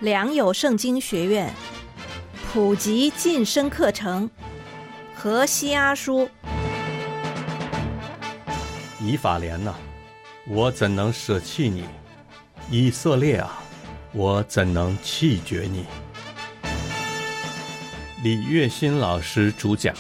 良友圣经学院普及晋升课程，何西阿书。 以法莲啊，我怎能舍弃你？以色列啊，我怎能弃绝你？李月新老师主讲。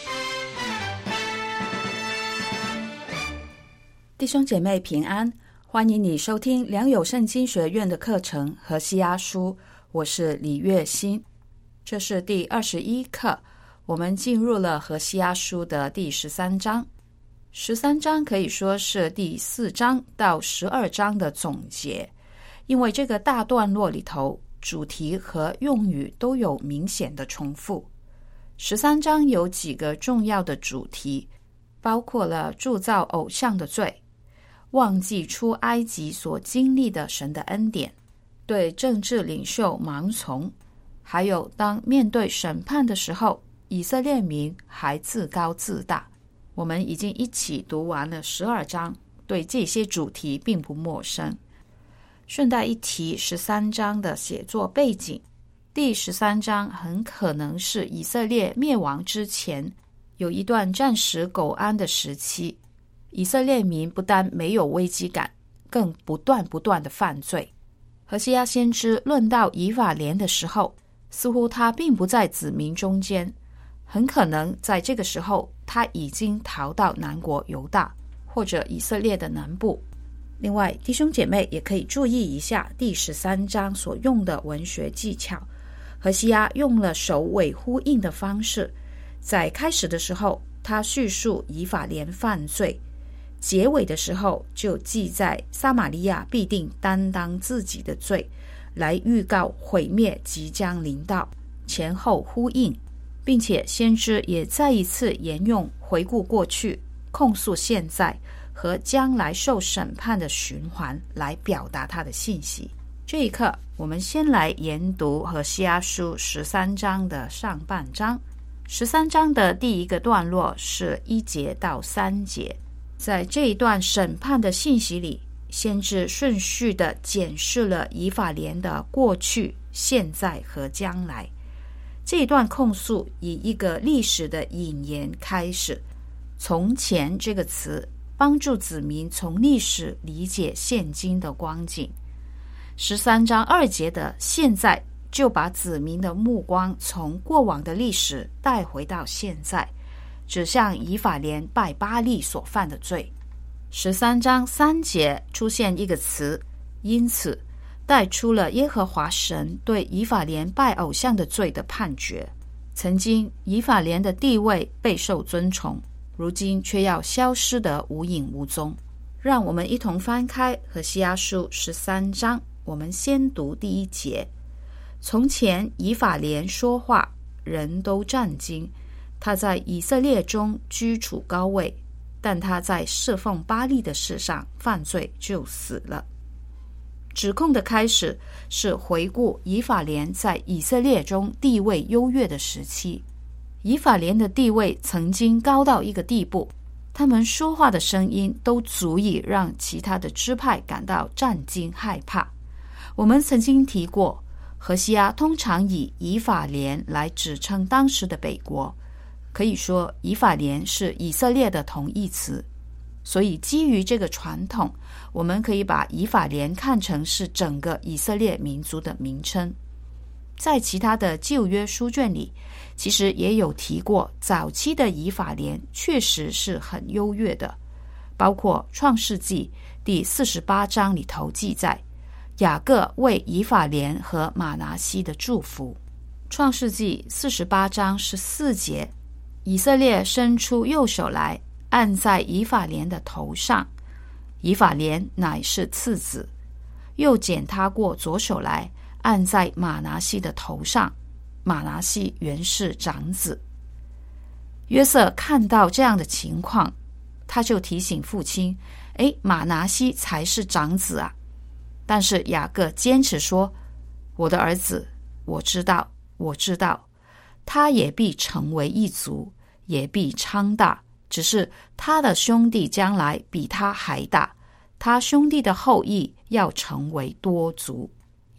弟兄姐妹平安，欢迎你收听良友圣经学院的课程何西阿书，我是李月新。这是第21课，我们进入了何西阿书的第13章。13章可以说是第4章到12章的总结，因为这个大段落里头主题和用语都有明显的重复。13章有几个重要的主题，包括了铸造偶像的罪，忘记出埃及所经历的神的恩典，对政治领袖盲从，还有当面对审判的时候，以色列民还自高自大。我们已经一起读完了12章，对这些主题并不陌生。顺带一提13章的写作背景，第13章很可能是以色列灭亡之前有一段暂时苟安的时期。以色列民不但没有危机感，更不断的犯罪。何西阿先知论到以法莲的时候，似乎他并不在子民中间，很可能在这个时候他已经逃到南国犹大或者以色列的南部。另外，弟兄姐妹也可以注意一下第13章所用的文学技巧。何西阿用了首尾呼应的方式，在开始的时候他叙述以法莲犯罪，结尾的时候就记载撒玛利亚必定担当自己的罪，来预告毁灭即将临到，前后呼应，并且先知也再一次沿用回顾过去、控诉现在和将来受审判的循环来表达他的信息。这一课我们先来研读何西阿书13章的上半章。13章的第一个段落是1节到3节，在这一段审判的信息里，先知顺序地检视了以法莲的过去、现在和将来。这一段控诉以一个历史的引言开始，从前这个词帮助子民从历史理解现今的光景。13章2节的现在就把子民的目光从过往的历史带回到现在，指向以法莲拜巴力所犯的罪。13章3节出现一个词，因此带出了耶和华神对以法莲拜偶像的罪的判决。曾经以法莲的地位备受尊崇，如今却要消失得无影无踪。让我们一同翻开何西阿书13章，我们先读第1节。从前以法莲说话，人都战惊，他在以色列中居处高位，但他在侍奉巴力的事上犯罪就死了。指控的开始是回顾以法莲在以色列中地位优越的时期。以法莲的地位曾经高到一个地步，他们说话的声音都足以让其他的支派感到战惊害怕。我们曾经提过，何西阿通常以以法莲来指称当时的北国，可以说以法莲是以色列的同义词，所以基于这个传统，我们可以把以法莲看成是整个以色列民族的名称。在其他的旧约书卷里，其实也有提过早期的以法莲确实是很优越的，包括创世纪第48章里头记载雅各为以法莲和玛拿西的祝福。创世纪48章14节，以色列伸出右手来，按在以法莲的头上，以法莲乃是次子；又剪他过左手来，按在玛拿西的头上，玛拿西原是长子。约瑟看到这样的情况，他就提醒父亲，玛拿西才是长子啊。但是雅各坚持说，我的儿子，我知道，他也必成为一族，也必昌大，只是他的兄弟将来比他还大，他兄弟的后裔要成为多族。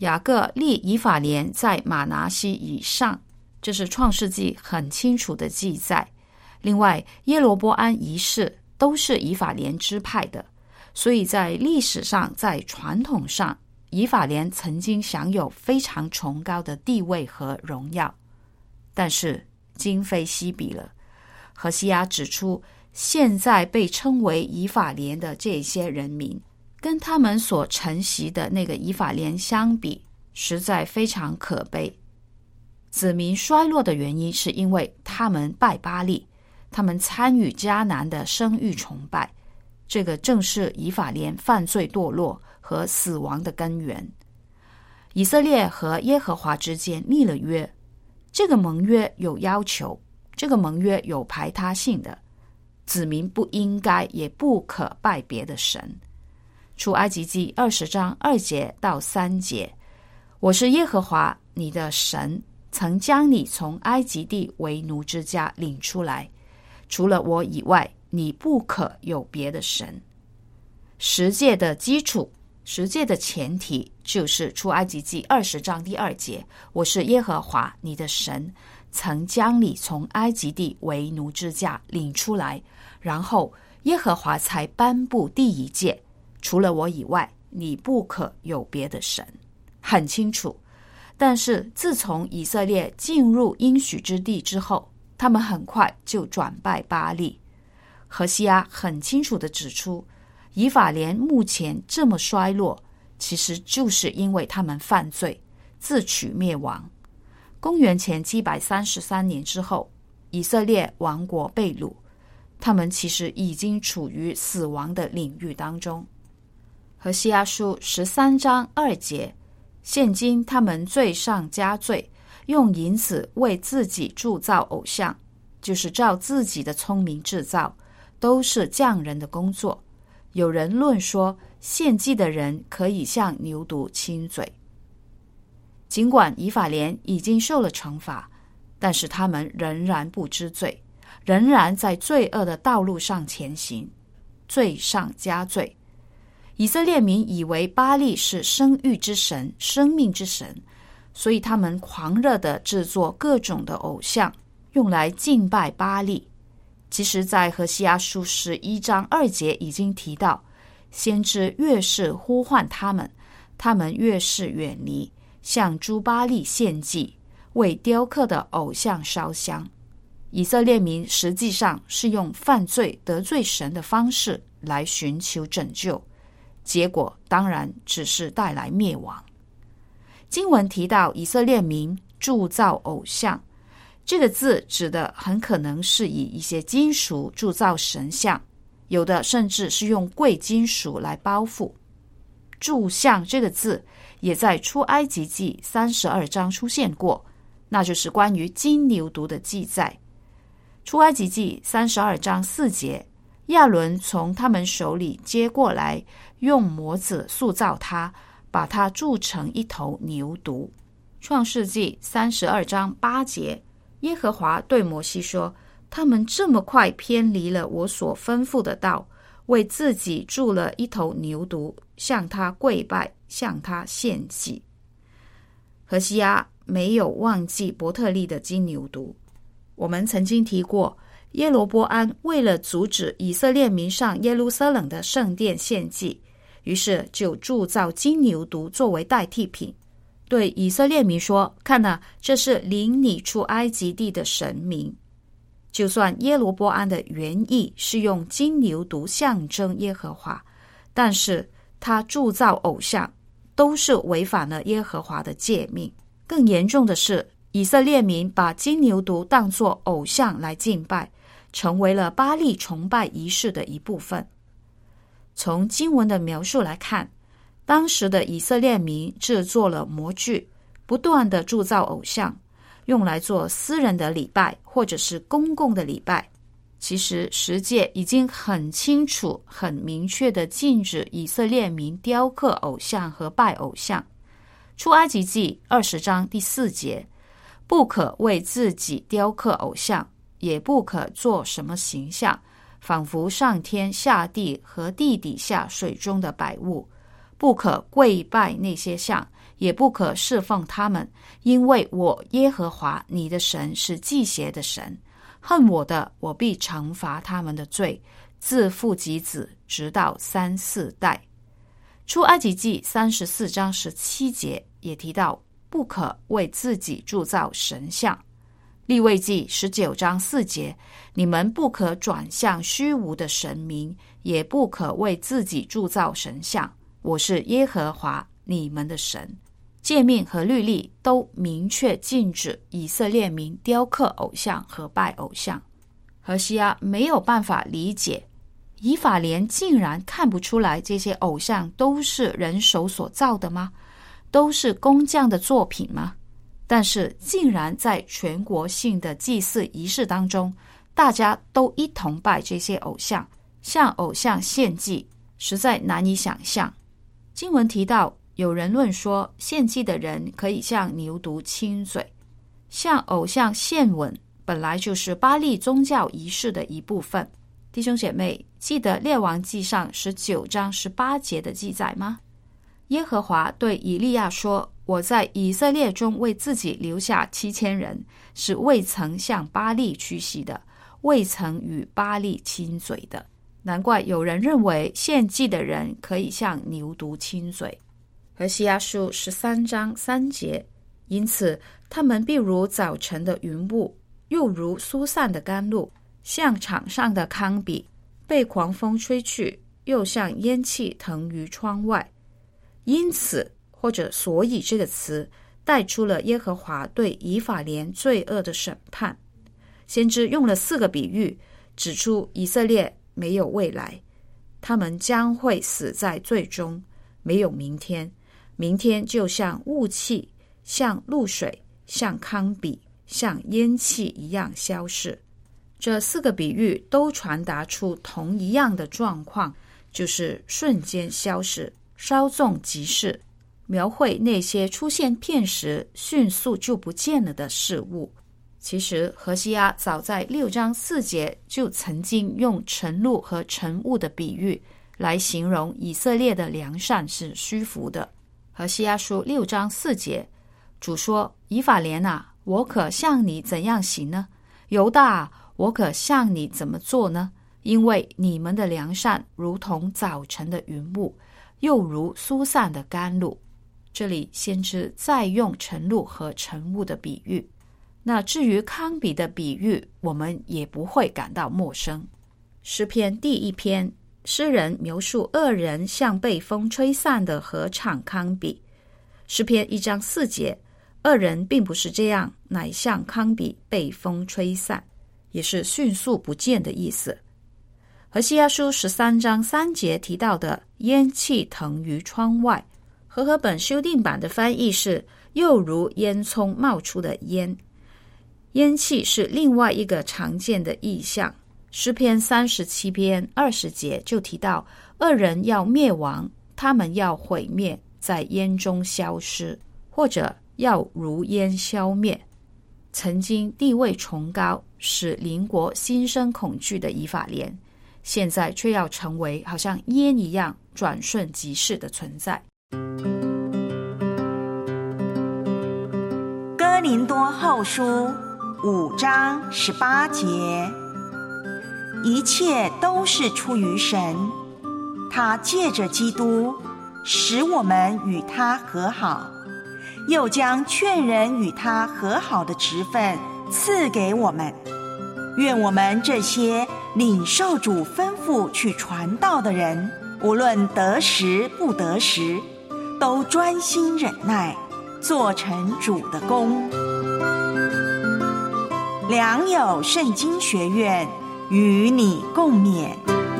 雅各立以法莲在玛拿西以上，这是创世纪很清楚的记载。另外，耶罗波安一世都是以法莲支派的，所以在历史上，在传统上，以法莲曾经享有非常崇高的地位和荣耀。但是今非昔比了。何西阿指出，现在被称为以法莲的这些人民，跟他们所承袭的那个以法莲相比，实在非常可悲。子民衰落的原因是因为他们拜巴力，他们参与迦南的生育崇拜，这个正是以法莲犯罪堕落和死亡的根源。以色列和耶和华之间立了约，这个盟约有要求，这个盟约有排他性的，子民不应该也不可拜别的神。出埃及记20章2节到3节，我是耶和华你的神，曾将你从埃及地为奴之家领出来，除了我以外，你不可有别的神。十诫的基础，十诫的前提就是出埃及记20章第2节，我是耶和华你的神，曾将你从埃及地为奴之家领出来，然后耶和华才颁布第一诫，除了我以外，你不可有别的神。很清楚。但是自从以色列进入应许之地之后，他们很快就转拜巴力。何西阿很清楚地指出，以法莲目前这么衰落，其实就是因为他们犯罪，自取灭亡。公元前733年之后，以色列亡国被掳，他们其实已经处于死亡的领域当中。何西阿书13章2节，现今他们罪上加罪，用银子为自己铸造偶像，就是照自己的聪明制造，都是匠人的工作。有人论说，献祭的人可以向牛犊亲嘴。尽管以法莲已经受了惩罚，但是他们仍然不知罪，仍然在罪恶的道路上前行，罪上加罪。以色列民以为巴力是生育之神，生命之神，所以他们狂热地制作各种的偶像，用来敬拜巴力。其实在何西阿书11章2节已经提到，先知越是呼唤他们，他们越是远离，向诸巴力献祭，为雕刻的偶像烧香。以色列民实际上是用犯罪得罪神的方式来寻求拯救，结果当然只是带来灭亡。经文提到以色列民铸造偶像，这个字指的很可能是以一些金属铸造神像，有的甚至是用贵金属来包覆。铸像这个字也在出埃及记32章出现过，那就是关于金牛犊的记载。出埃及记32章4节，亚伦从他们手里接过来，用模子塑造它，把它铸成一头牛犊。创世纪32章8节，耶和华对摩西说，他们这么快偏离了我所吩咐的道，为自己铸了一头牛犊，向他跪拜，向他献祭。何西阿没有忘记伯特利的金牛犊。我们曾经提过，耶罗波安为了阻止以色列民上耶路撒冷的圣殿献祭，于是就铸造金牛犊作为代替品，对以色列民说，看啊，这是领你出埃及地的神明。就算耶罗波安的原意是用金牛犊象征耶和华，但是他铸造偶像都是违反了耶和华的诫命。更严重的是，以色列民把金牛犊当作偶像来敬拜，成为了巴力崇拜仪式的一部分。从经文的描述来看，当时的以色列民制作了模具，不断地铸造偶像，用来做私人的礼拜或者是公共的礼拜。其实十诫已经很清楚很明确地禁止以色列民雕刻偶像和拜偶像。出埃及记20章第4节，不可为自己雕刻偶像，也不可做什么形象，仿佛上天下地和地底下水中的百物，不可跪拜那些像， 也不可侍奉他们，因为我耶和华你的神是忌邪的神，恨我的，我必惩罚他们的罪，自父及子，直到3、4代。出埃及记34章17节也提到，不可为自己铸造神像。利未记19章4节，你们不可转向虚无的神明，也不可为自己铸造神像，我是耶和华你们的神。诫命和律例都明确禁止以色列民雕刻偶像和拜偶像。何西阿没有办法理解，以法莲竟然看不出来这些偶像都是人手所造的吗？都是工匠的作品吗？但是竟然在全国性的祭祀仪式当中，大家都一同拜这些偶像，向偶像献祭，实在难以想象。经文提到，有人论说献祭的人可以向牛犊亲嘴，向偶像献吻本来就是巴力宗教仪式的一部分。弟兄姐妹，记得列王记上19章18节的记载吗？耶和华对以利亚说，我在以色列中为自己留下7000人，是未曾向巴力屈膝的，未曾与巴力亲嘴的。难怪有人认为献祭的人可以向牛犊亲嘴。何西阿书13章3节，因此他们必如早晨的云雾，又如疏散的甘露，像场上的糠秕，被狂风吹去，又像烟气腾于窗外。因此或者所以这个词带出了耶和华对以法莲罪恶的审判。先知用了4个比喻，指出以色列没有未来，他们将会死在罪中，没有明天，明天就像雾气，像露水，像糠秕，像烟气一样消逝。这4个比喻都传达出同一样的状况，就是瞬间消逝，稍纵即逝，描绘那些出现片时迅速就不见了的事物。其实何西阿早在6章4节就曾经用晨露和晨雾的比喻来形容以色列的良善是虚浮的。何西阿书6章4节，主说，以法莲啊，我可向你怎样行呢？犹大啊，我可向你怎么做呢？因为你们的良善如同早晨的云雾，又如疏散的甘露。这里先知再用晨露和晨雾的比喻。那至于糠秕的比喻，我们也不会感到陌生。诗篇第1篇，诗人描述恶人像被风吹散的禾场糠秕。诗篇1章4节，恶人并不是这样，乃像糠秕被风吹散，也是迅速不见的意思。何西阿书13章3节提到的烟气腾于窗外，和合本修订版的翻译是又如烟囱冒出的烟。烟气是另外一个常见的意象。诗篇37篇20节就提到，恶人要灭亡，他们要毁灭，在烟中消失，或者要如烟消灭。曾经地位崇高，使邻国心生恐惧的以法莲，现在却要成为好像烟一样转瞬即逝的存在。 哥林多后书5章18节，一切都是出于神，他借着基督使我们与他和好，又将劝人与他和好的职分赐给我们。愿我们这些领受主吩咐去传道的人，无论得时不得时，都专心忍耐，做成主的工。良友圣经学院与你共勉。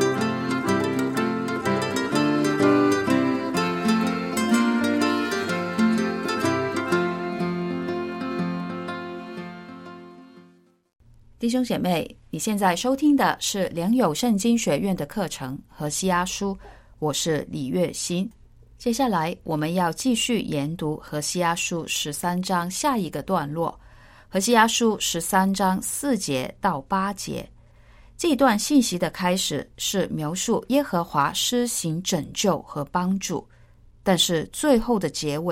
弟兄姐妹，你现在收听的是良友圣经学院的课程何西阿书，我是李月欣。接下来我们要继续研读何西阿书13章下一个段落，何西阿书13章4节到8节。这一段信息的开始是描述耶和华施行拯救和帮助，但是最后的结尾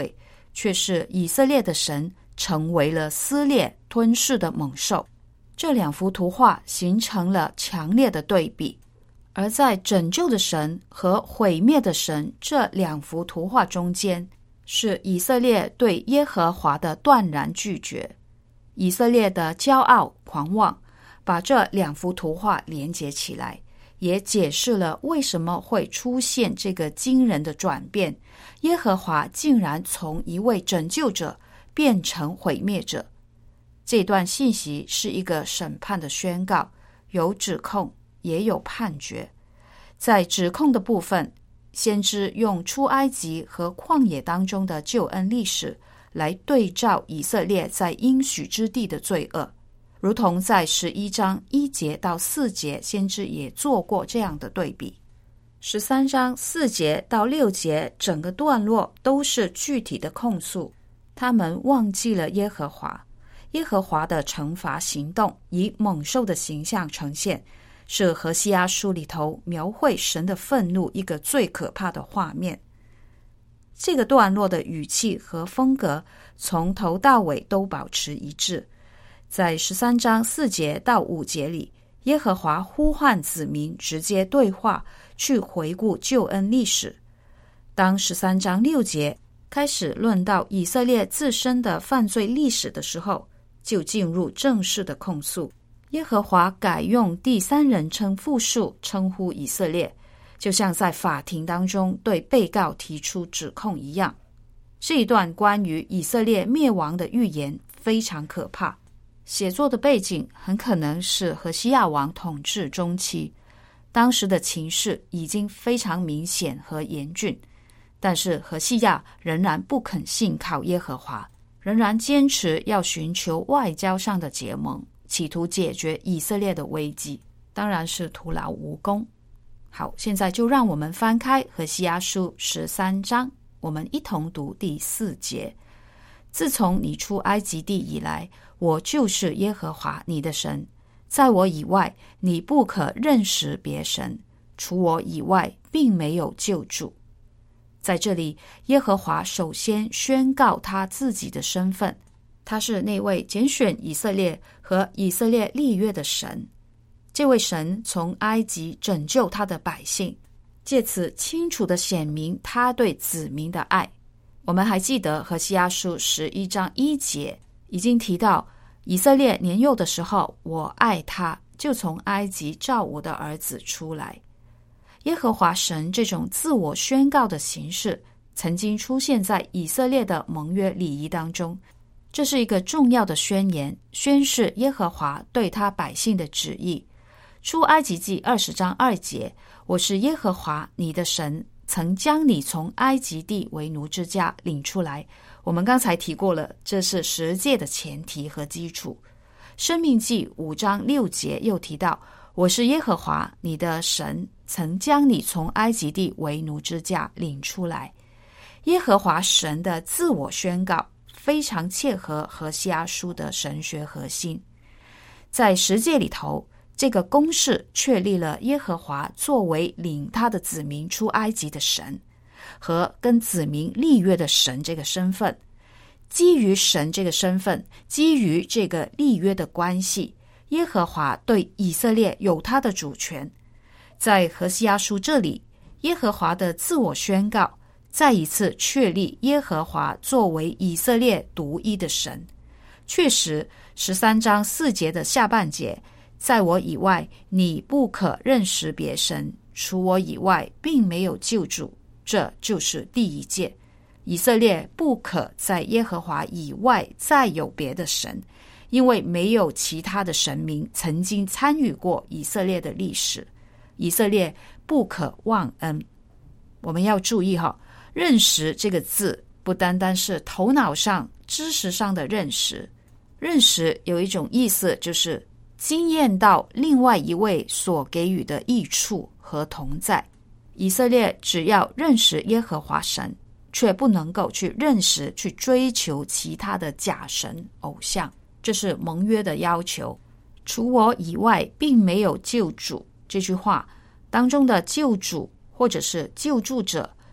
却是以色列的神成为了撕裂吞噬的猛兽。这两幅图画形成了强烈的对比，而在拯救的神和毁灭的神这两幅图画中间，是以色列对耶和华的断然拒绝。以色列的骄傲狂妄把这两幅图画连接起来，也解释了为什么会出现这个惊人的转变，耶和华竟然从一位拯救者变成毁灭者。这段信息是一个审判的宣告，有指控也有判决。在指控的部分，先知用出埃及和旷野当中的救恩历史来对照以色列在应许之地的罪恶，如同在11章1节到4节，先知也做过这样的对比。13章4节到6节整个段落都是具体的控诉，他们忘记了耶和华。耶和华的惩罚行动以猛兽的形象呈现，是何西阿书里头描绘神的愤怒一个最可怕的画面。这个段落的语气和风格从头到尾都保持一致。在13章4节到5节里，耶和华呼唤子民直接对话，去回顾救恩历史。当13章6节开始论到以色列自身的犯罪历史的时候，就进入正式的控诉。耶和华改用第三人称复数称呼以色列，就像在法庭当中对被告提出指控一样。这一段关于以色列灭亡的预言非常可怕，写作的背景很可能是何西亚王统治中期，当时的情势已经非常明显和严峻，但是何西亚仍然不肯信靠耶和华，仍然坚持要寻求外交上的结盟，企图解决以色列的危机，当然是徒劳无功。好，现在就让我们翻开何西阿书13章，我们一同读第4节。自从你出埃及地以来，我就是耶和华你的神，在我以外你不可认识别神，除我以外并没有救主。在这里，耶和华首先宣告他自己的身份，他是那位拣选以色列和以色列立约的神。这位神从埃及拯救他的百姓，借此清楚地显明他对子民的爱。我们还记得何西阿书11章1节已经提到，以色列年幼的时候，我爱他，就从埃及召我的儿子出来。耶和华神这种自我宣告的形式曾经出现在以色列的盟约礼仪当中，这是一个重要的宣言，宣示耶和华对他百姓的旨意。出埃及记20章2节，我是耶和华你的神，曾将你从埃及地为奴之家领出来。我们刚才提过了，这是十诫的前提和基础。申命记5章6节又提到，我是耶和华你的神，曾将你从埃及地为奴之家领出来。耶和华神的自我宣告非常切合何西阿书的神学核心。在十诫里头，这个公式确立了耶和华作为领他的子民出埃及的神和跟子民立约的神这个身份。基于神这个身份，基于这个立约的关系，耶和华对以色列有他的主权。在何西阿书这里，耶和华的自我宣告再一次确立耶和华作为以色列独一的神。确实13章4节的下半节，在我以外你不可认识别神，除我以外并没有救主，这就是第一诫。以色列不可在耶和华以外再有别的神，因为没有其他的神明曾经参与过以色列的历史。以色列不可忘恩。我们要注意认识这个字不单单是头脑上知识上的认识，认识有一种意思，就是经验到另外一位所给予的益处和同在。以色列只要认识耶和华神，却不能够去认识去追求其他的假神偶像，这是盟约的要求。除我以外并没有救主，这句话当中的救主或者是救助者，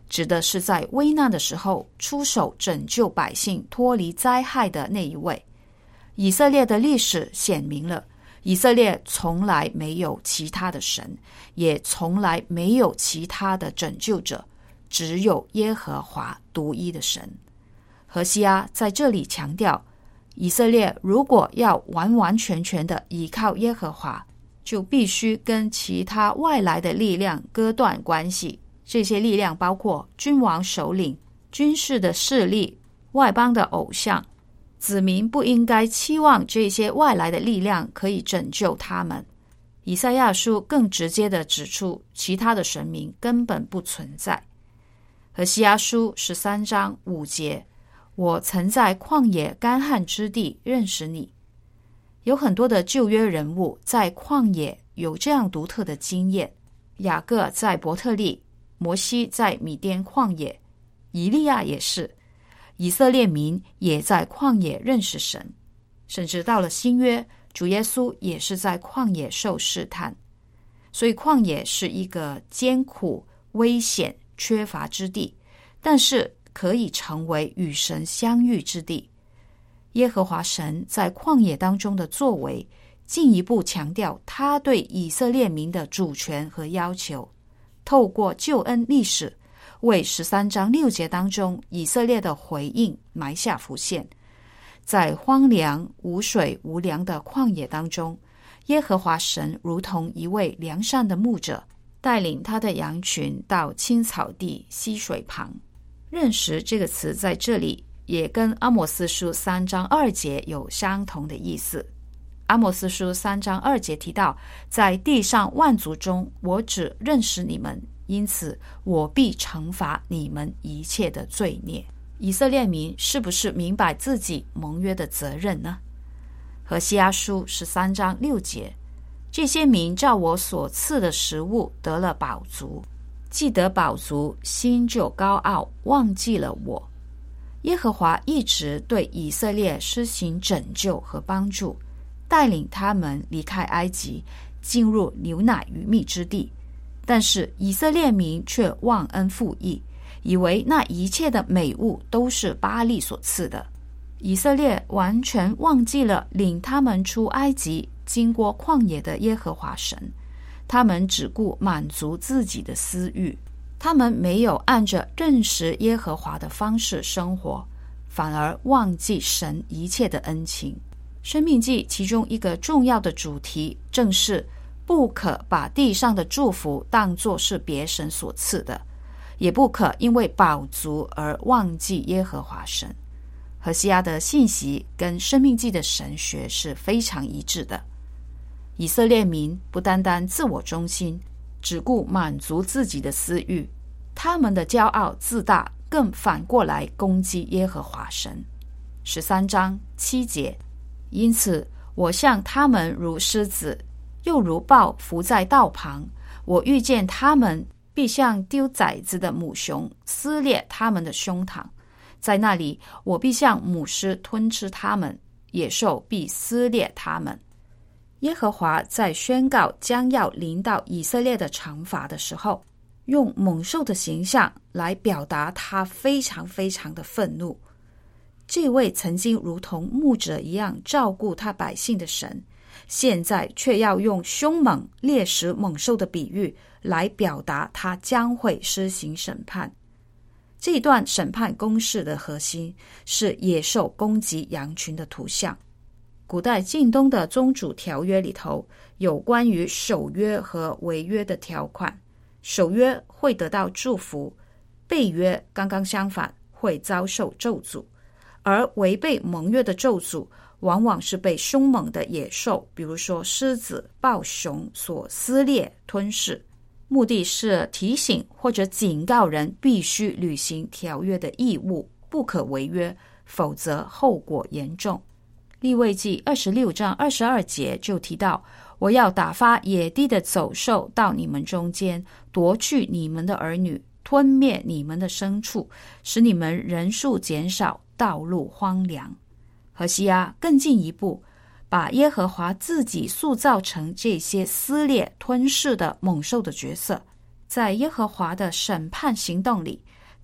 指的是在危难的时候出手拯救百姓脱离灾害的那一位。以色列的历史显明了，以色列从来没有其他的神，也从来没有其他的拯救者，只有耶和华独一的神。何西阿在这里强调，以色列如果要完完全全的依靠耶和华，就必须跟其他外来的力量割断关系。这些力量包括君王首领、军事的势力、外邦的偶像。子民不应该期望这些外来的力量可以拯救他们。以赛亚书更直接地指出，其他的神明根本不存在。何西阿书13章5节，我曾在旷野干旱之地认识你。有很多的旧约人物在旷野有这样独特的经验，雅各在伯特利，摩西在米甸旷野，以利亚也是。以色列民也在旷野认识神，甚至到了新约，主耶稣也是在旷野受试探。所以旷野是一个艰苦、危险、缺乏之地，但是可以成为与神相遇之地。耶和华神在旷野当中的作为，进一步强调他对以色列民的主权和要求，透过救恩历史为13章6节当中以色列的回应埋下伏线。在荒凉无水无粮的旷野当中，耶和华神如同一位良善的牧者，带领他的羊群到青草地溪水旁。认识这个词在这里也跟阿摩斯书3章2节有相同的意思。阿摩斯书3章2节提到，在地上万族中，我只认识你们，因此我必惩罚你们一切的罪孽。以色列民是不是明白自己盟约的责任呢？何西阿书13章6节，这些民照我所赐的食物得了饱足，既得饱足，心就高傲，忘记了我。耶和华一直对以色列施行拯救和帮助，带领他们离开埃及，进入牛奶与蜜之地。但是以色列民却忘恩负义，以为那一切的美物都是巴力所赐的。以色列完全忘记了领他们出埃及经过旷野的耶和华神，他们只顾满足自己的私欲，他们没有按着认识耶和华的方式生活，反而忘记神一切的恩情。申命记其中一个重要的主题正是不可把地上的祝福当作是别神所赐的，也不可因为饱足而忘记耶和华神。何西阿的信息跟申命记的神学是非常一致的。以色列民不单单自我中心，只顾满足自己的私欲，他们的骄傲自大更反过来攻击耶和华神。13章7节，因此我向他们如狮子，又如豹伏在道旁，我遇见他们，必像丢崽子的母熊撕裂他们的胸膛，在那里我必像母狮吞吃他们，野兽必撕裂他们。耶和华在宣告将要临到以色列的惩罚的时候，用猛兽的形象来表达他非常非常的愤怒。这位曾经如同牧者一样照顾他百姓的神，现在却要用凶猛猎食猛兽的比喻来表达他将会施行审判。这一段审判公式的核心是野兽攻击羊群的图像。古代近东的宗主条约里头有关于守约和违约的条款，守约会得到祝福，背约刚刚相反，会遭受咒诅。而违背盟约的咒诅往往是被凶猛的野兽，比如说狮子、豹熊所撕裂吞噬，目的是提醒或者警告人必须履行条约的义务，不可违约，否则后果严重。利未记26章22节就提到，我要打发野地的走兽到你们中间，夺去你们的儿女，吞灭你们的牲畜，使你们人数减少，道路荒凉。何西阿更进一步，把耶和华自己塑造成这些撕裂吞噬的猛兽的角色，在耶和华的审判行动里，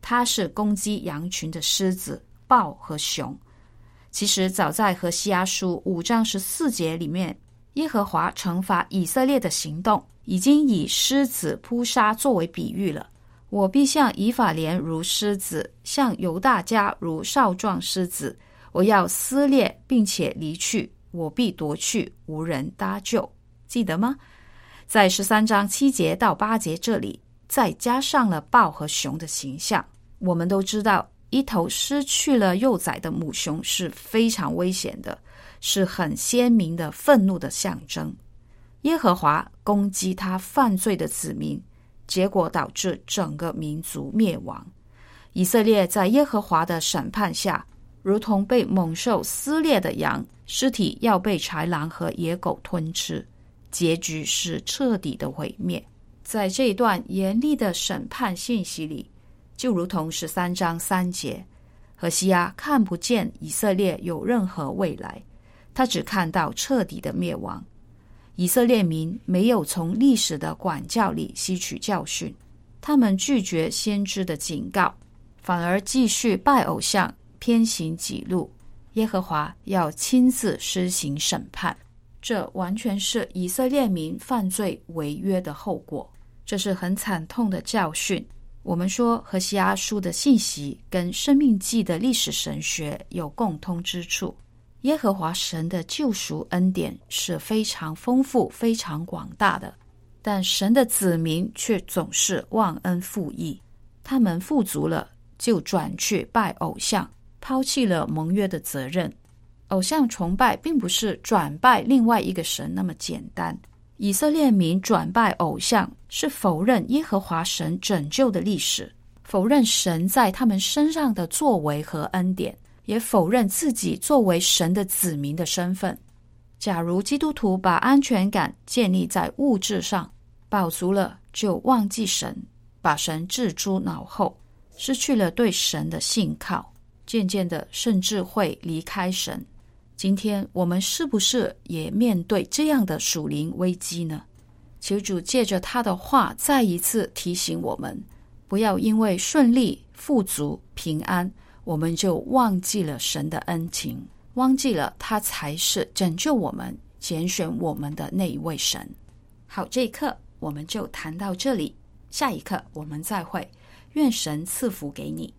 它是攻击羊群的狮子、豹和熊。其实早在何西阿书5章14节里面，耶和华惩罚以色列的行动已经以狮子扑杀作为比喻了。我必向以法莲如狮子，向犹大家如少壮狮子。我要撕裂并且离去，我必夺去，无人搭救。记得吗？在13章7节到8节这里再加上了豹和熊的形象。我们都知道，一头失去了幼崽的母熊是非常危险的，是很鲜明的愤怒的象征。耶和华攻击他犯罪的子民，结果导致整个民族灭亡。以色列在耶和华的审判下，如同被猛兽撕裂的羊，尸体要被豺狼和野狗吞吃，结局是彻底的毁灭。在这一段严厉的审判信息里，就如同13章3节，何西阿看不见以色列有任何未来，他只看到彻底的灭亡。以色列民没有从历史的管教里吸取教训，他们拒绝先知的警告，反而继续拜偶像，偏行己路。耶和华要亲自施行审判，这完全是以色列民犯罪违约的后果，这是很惨痛的教训。我们说何西阿书的信息跟生命记的历史神学有共通之处。耶和华神的救赎恩典是非常丰富非常广大的，但神的子民却总是忘恩负义，他们富足了就转去拜偶像，抛弃了盟约的责任。偶像崇拜并不是转拜另外一个神那么简单，以色列民转拜偶像是否认耶和华神拯救的历史，否认神在他们身上的作为和恩典，也否认自己作为神的子民的身份。假如基督徒把安全感建立在物质上，饱足了就忘记神，把神置诸脑后，失去了对神的信靠，渐渐的甚至会离开神。今天我们是不是也面对这样的属灵危机呢？求主借着他的话再一次提醒我们，不要因为顺利、富足、平安，我们就忘记了神的恩情，忘记了他才是拯救我们、拣选我们的那一位神。好，这一课我们就谈到这里，下一课我们再会，愿神赐福给你。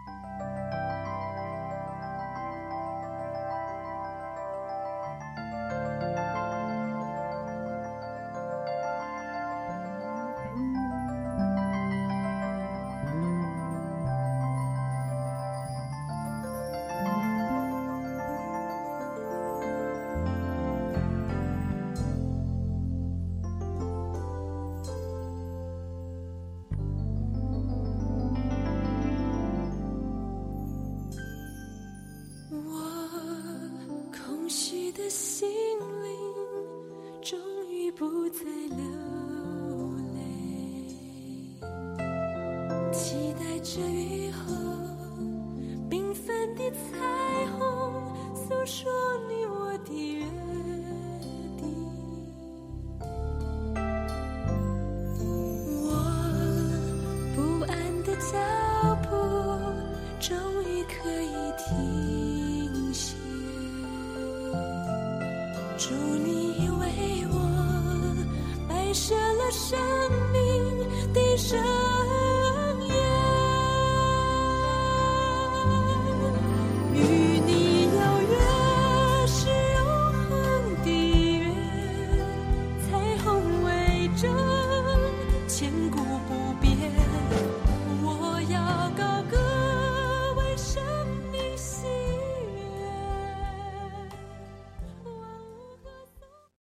心灵终于不再流泪，期待着雨后缤纷的彩虹，诉说你我的约定。我不安的脚步终于可以停歇，主你为我摆设了生命的盛宴，